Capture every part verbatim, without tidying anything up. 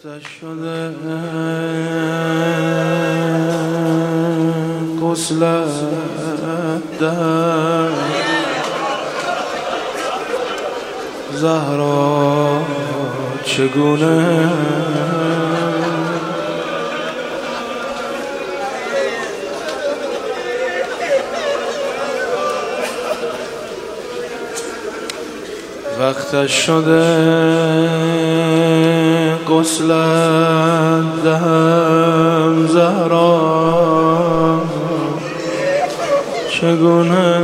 وقتش شده غسلت دهد زهرا چگونه وقتش شده غسلت دهم زهرا چگونه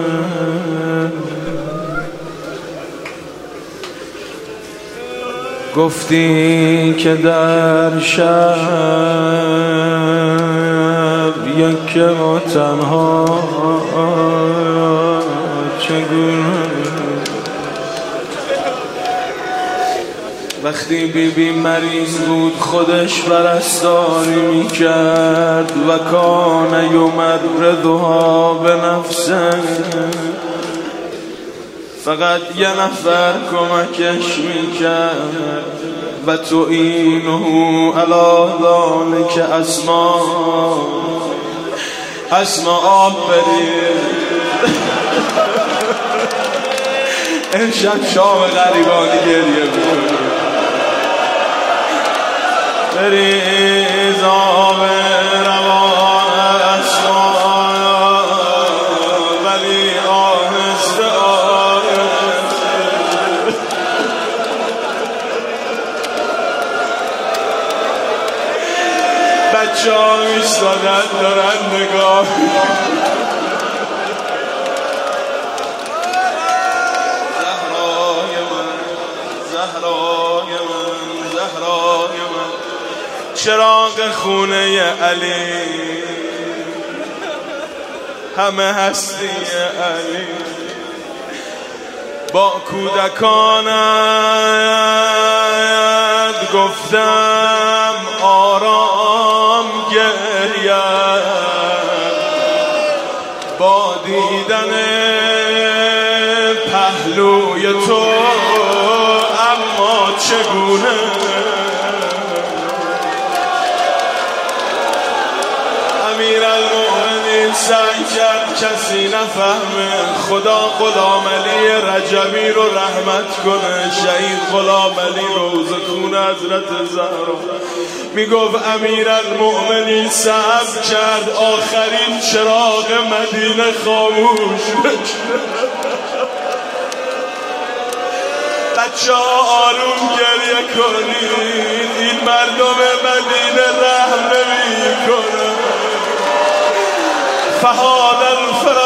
گفتی که در شب یک و تنها چگونه وقتی بی بی مریض بود خودش پرستاری میکرد و کان یمرضها به نفسه فقط یه نفر کمکش میکرد و تعینه علی ذلک اسما اسما آب برید امشب شام غریبانی گریه بود بریز آب روان اسما ولی آهسته آهسته بچه ها ایستادن دارن نگاه زهرای من زهرای من زهرای من چراغ خونه علی همه هستی علی با کودکانت گفتم آرام گریه با دیدن پهلوی تو اما چگونه امیرالمؤمنین سعی کرد کسی نفهمه خدا غلام علی رجبی رو رحمت کنه شهید غلام علی روز خون حضرت زهرا میگفت امیرالمؤمنین صبر کرد آخرین چراغ مدینه خاموش بچه ها آروم گریه کنید این مردم مدینه رحم نمی کنه فهاد الفراق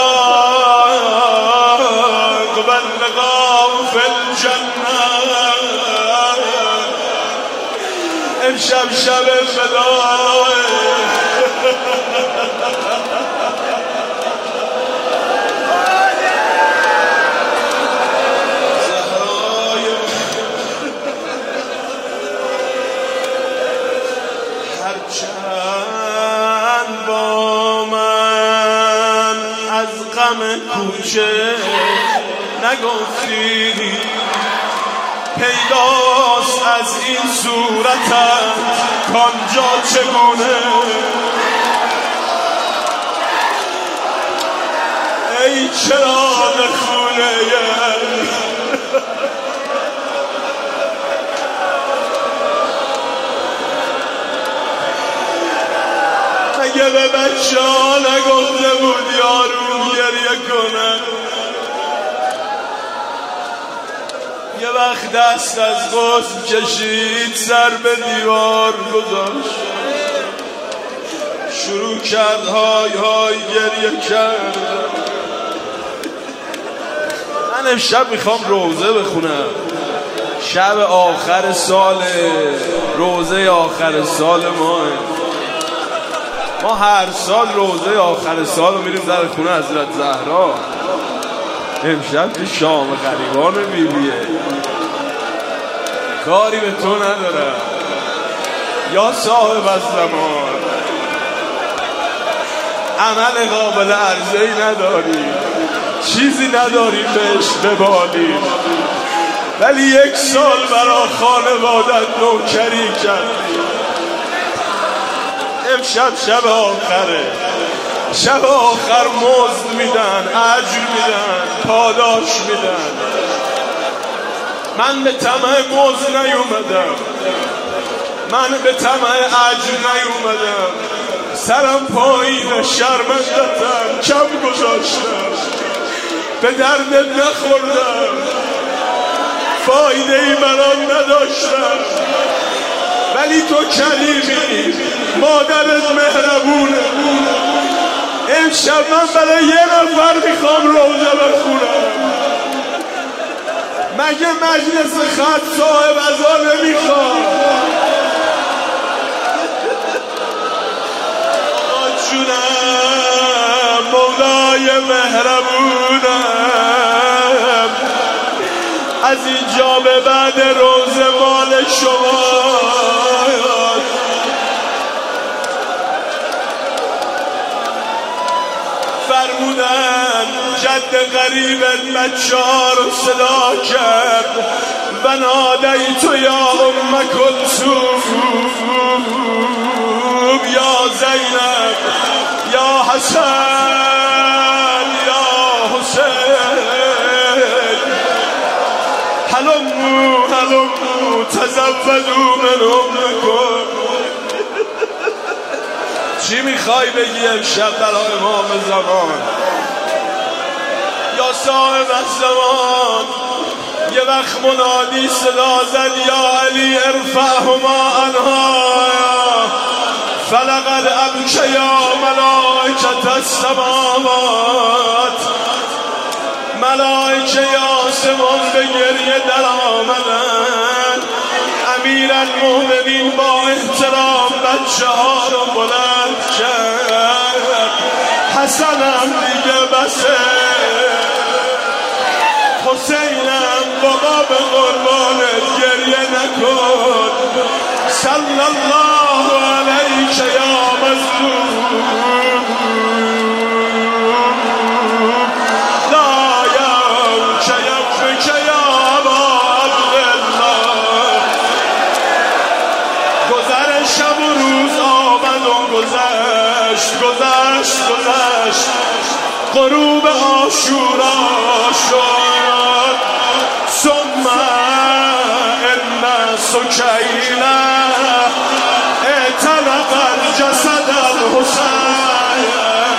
واللقاء فی الجنه امشب شب وداع هرچند با من از غم کوچه نگفتی پیداست از این صورتت کانجا چگونه ای چراغ خونه اگه به بچه ها نگفته بود یارو گریه کنن یه وقت دست از غسل کشید سر به دیوار گذاشت شروع کرد های های گریه کرد من امشب میخوام روزه بخونم شب آخر سال روزه آخر سال ماه ما هر سال روزه آخر سال رو میریم در خونه حضرت زهرا امشب که شام غریبان بیبیه کاری به تو نداره یا صاحب از زمان عمل قابل عرضه‌ای نداری چیزی نداری بهش ببالی ولی یک سال برا خانوادت نوکری کردی امشب شب آخره، شب آخر مزد میدن، اجر میدن، پاداش میدن. من به طمع مزد نیومدم، من به طمع اجر نیومدم. سرم پایین، شرمندتم، کم گذاشتم، به دردت نخوردم، فایده ای برام نداشتم. ولی تو کریمی، مادرت مهربونه. امشب من برای یه نفر میخوام روزه بخونم. مگه مجلس خط صاحب ازا نمیخوام؟ جونم مولای مهربونم، از اینجا به بعد روزه مال شما. فرمودن جد غریبت بچه ها رو صدا کرد و نادیت یا ام کلثوم یا زینب یا حسن یا حسین هلمو هلمو تزودوا من امکم. چی میخوای بگی امشب برای امام زمان یا صاحب زمان؟ یه وقت منادی صدا زد یا علی ارفعهما عنها فلقد ابکی یا ملائکت السماوات. ملائکه آسمان به گریه در آمدن. امیرالمؤمنین با احترام بچه ها رو بلند کرد. حسنم دیگه بسه، حسینم بابا به قربانت گریه نکن. صلی الله علیک یا مظلوم لا یوک یومک یا ابا عبدالله. گذر شب و روز آمد و گذشت گذشت گذشت. غروب عاشورا شد. ثم ان سکینه اعتنق الجسد الحسین.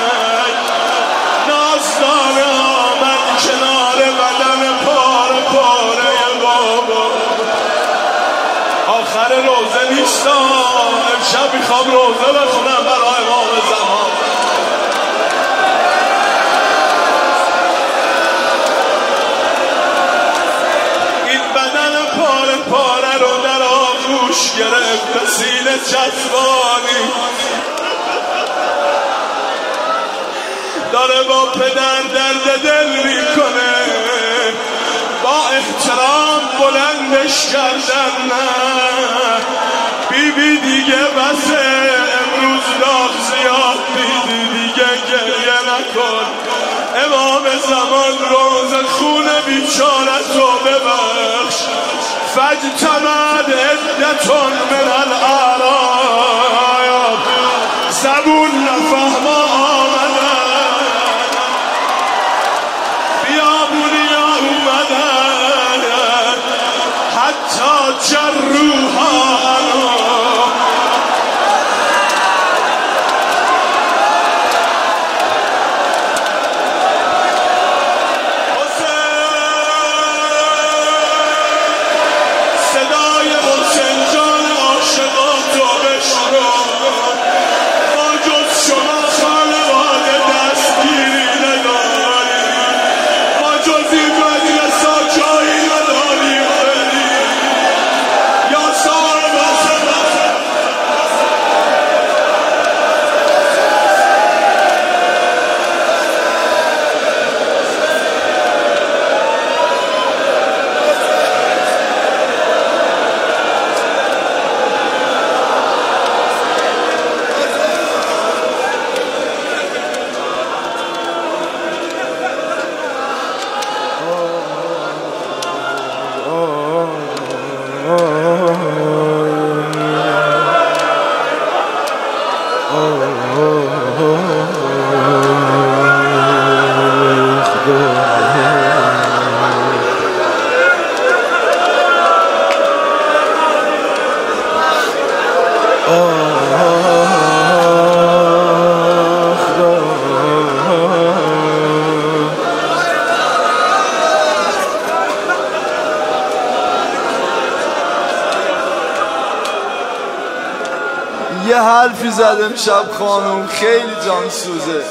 نازدانه آمد کنار بدن پاره پاره بابا. آخر روزه نیستم، امشب میخوام روزه بخونم برای امام زمان. پاره رو در آغوش گرفت، به سینه چسبانی داره با پدر درد دل میکنه. با احترام بلندش کردن. نه بی بی دیگه بسه، امروز داغ زیاد دیدی، دیگه گریه نکن. امام زمان روز خون بیچارت رو ببخش. فاجتمعت عدتون من الاعراب. زبون نفهما آمدن، بیابونی آمدن، حتی جروها یه حرفی زدم شب خانوم خیلی جان سوزه،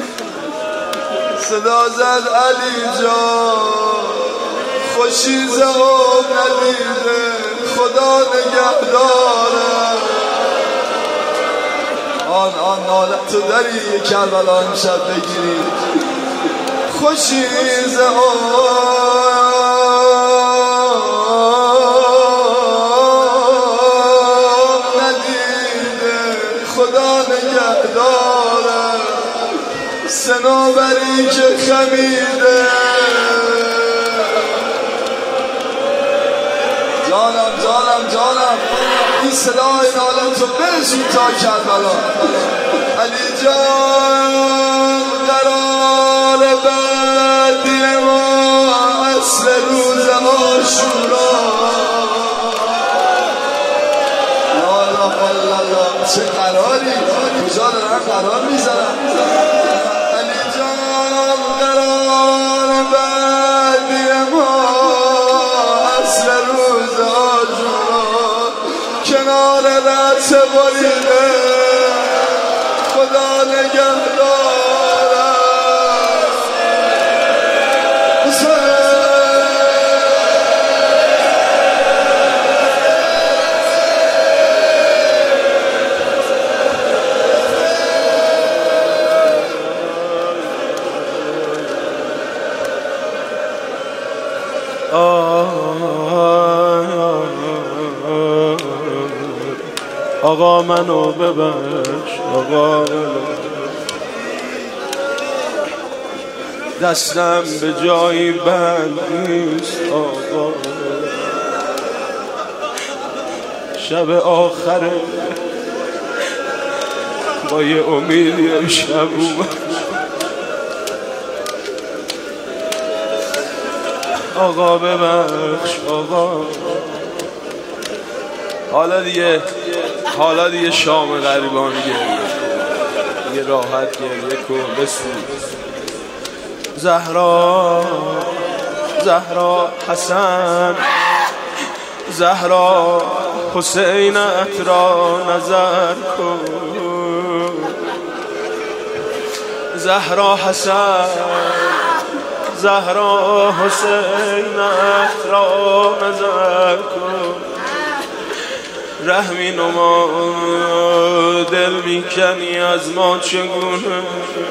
صدا زد علی جان خوشی زهاب ندیده خدا نگهداره. آن آن نالت تو داری یه کربلا امشب بگیری، خوشی زهاب خدا نگهداره. سنوبری که خمیده جانم جانم جانم این صدای نالم تو برسون تا کربلا. علی جان قرار بعدی ما اصل روز عاشورا. چه قراری کجا دارن قرار میزنن. علی جان قرار بعدی ما اصل روز عاشورا کنار رأس بریده خدا نگهداره. آقا منو ببخش آقا منو، دستم به جایی بند نیست آقا. شب آخره با یه امیدی امشب اومد. آقا ببخش آقا. حالا دیگه حالا دیگه شام غریبان گریه یه راحت گریه کن بسوز. زهرا زهرا حسن زهرا حسینت را نظر کن. زهرا حسن زهرا حسینت را نظر کن. رحمی نما دل میکنی از ما چگونه.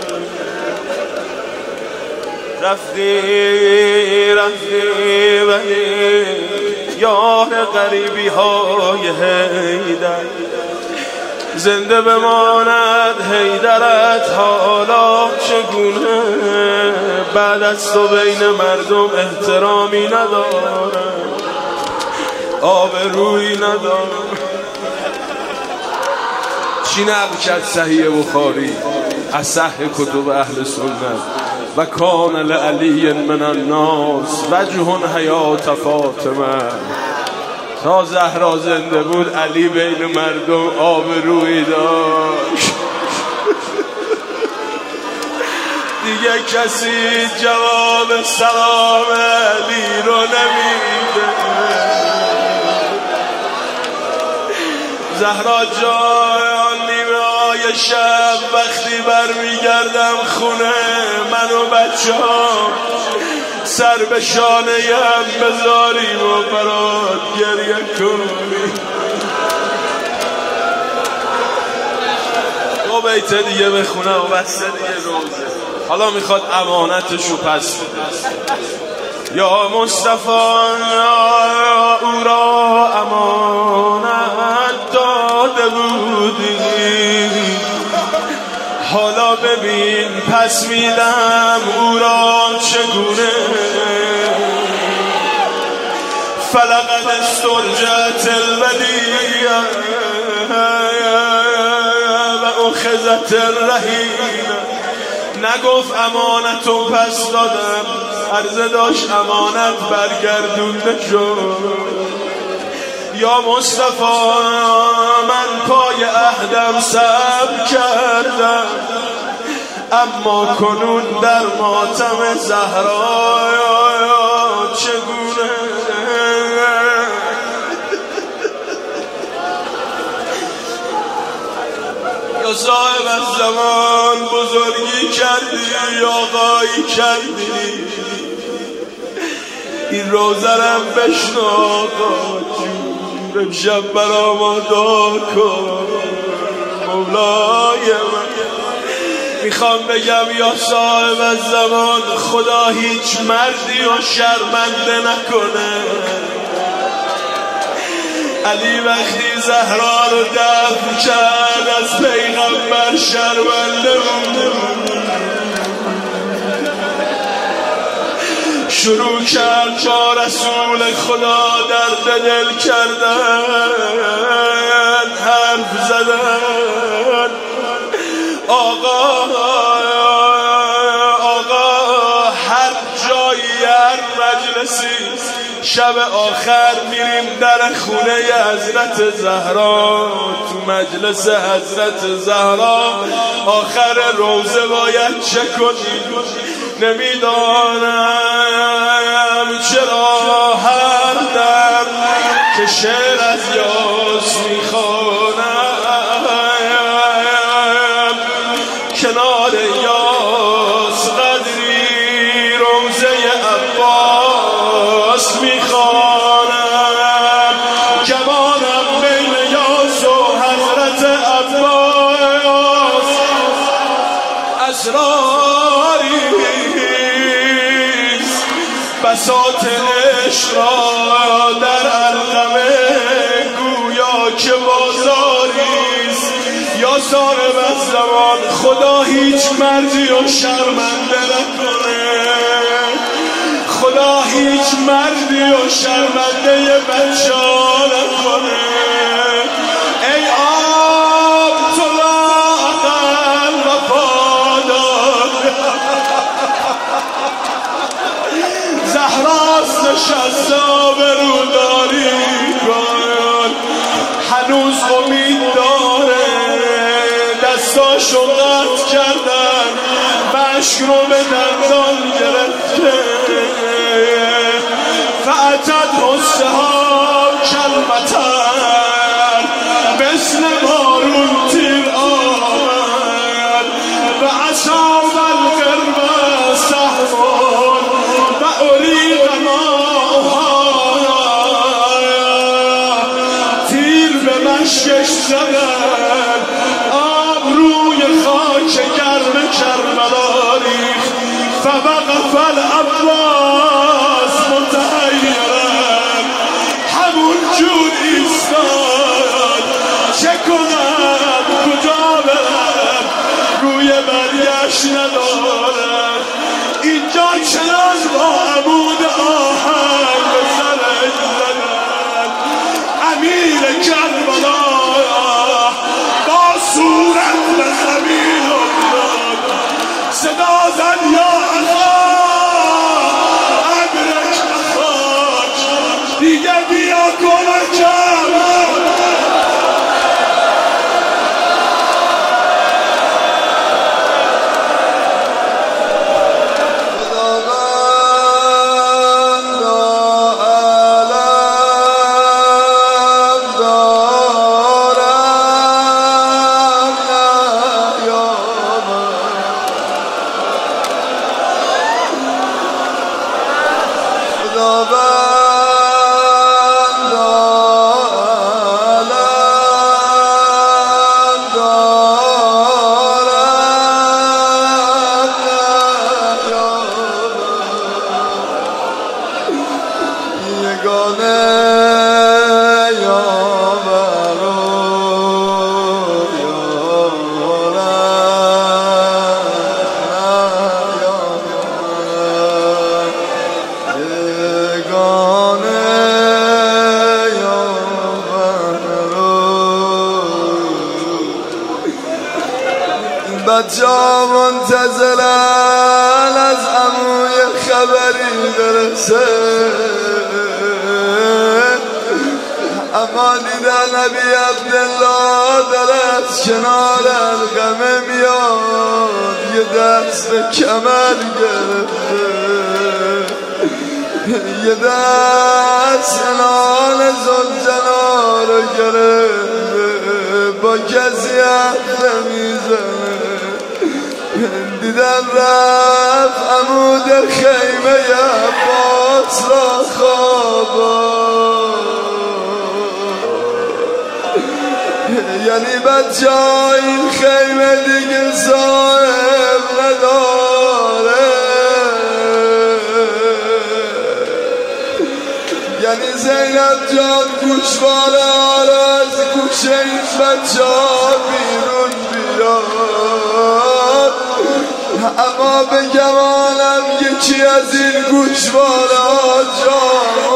رفتی رفتی ولی یار غریبی های حیدر زنده بماند حیدرت حالا چگونه. بعد از تو بین مردم احترامی نداره آبرویی نداره. چی نقل کرد صحیح بخاری از صحیح کتب اهل سنت و کان لعلی من الناس وجه حیات فاطمه. تا زهرا زنده بود علی بین مردم آبرویی داشت. دیگه کسی جواب سلام علی رو نمیده. زهرا جان نیمه های شب وقتی برمیگردم خونه من و بچه ها سر به شانه هم بذاریم و برات گریه کنیم. دو بیت دیگه بخونه و بسته دیگه روزه. حالا میخواد امانتشو پس یا مصطفی او را امانت داده بودی حالا ببین پس میدم او را چگونه. فلقد استرجعت البلیه و اخذت الرهینه. نگفت امانتو پس دادم عرضه داشت امانت برگردونده شد. یا مصطفی من پای وحدم صبر کردم، اما کنون در ماتم زهرا چگونه یا صاحب از زمان بزرگی کردی، آقایی کردی، این روزرم بشنو آقا جون، امشب برا ما دعا کن مولای من. میخوام بگم یا صاحب از زمان خدا هیچ مردی و شرمنده نکنه. علی وقتی زهرا رو دفن کرد از پیغمبر شرمنده بود، شروع کرد با رسول خدا درد دل کردن، حرف زدن. آقا آقا هر جایی هر مجلسی شب آخر میریم در خونه حضرت زهرا، تو مجلس حضرت زهرا آخر روزه باید چه کنیم نمیدانم. چرا هر دم که شعر از یاس میخوانم کنار یاس قدری روزه عباس میخوانم، کمانم بین یاس و حضرت عباس اسراریست، بساط عشق را در علقمه گویا که بازاریست. یا صاحب از زمان خدا هیچ مردی و شرمنده نکنه، خدا هیچ مردی و شرمنده بچه ها نکنه. ای آب تو لاغر وفادار زهراست نشسته آبروداری کن، هنوز امید داره، دستاشو قطع کردن، مشک رو به دندان گرفته. فعتد حسها کلمتن مثل بارون تیر آمد و اصاب القرب سهمون و اریق ماها، تیر به مشکش زدن، آب روی خاک گرم کربلا ریخت. فوقف العباس متحیرن، همون جور ایستاد، چه کنم کجا برم، روی برگشت ندارم. اینجا چنان با عمود آهن به سرش زدن، امیر کربلا با صورت به زمین افتاد، صدا زد یا اخا ابرک اخاک، دیگه بیا کمکم. بچه‌ها منتظرن از عموی خبری برسه، اما دیدن نبی عبدالله داره از کنار القمه میاد یه دست کمر گرفته یه دست انان زلجنا رو گرفته با کسی عقل میزنه دیدن رفت عمود خیمه عباس را خوابا یعنی بچه ها این خیمه دیگه صاحب نداره یعنی زینب جان گوشواره ها را از گوشه این بچه ها بیرون بیاد اما به گمانم یکی از این گوشواره ها جان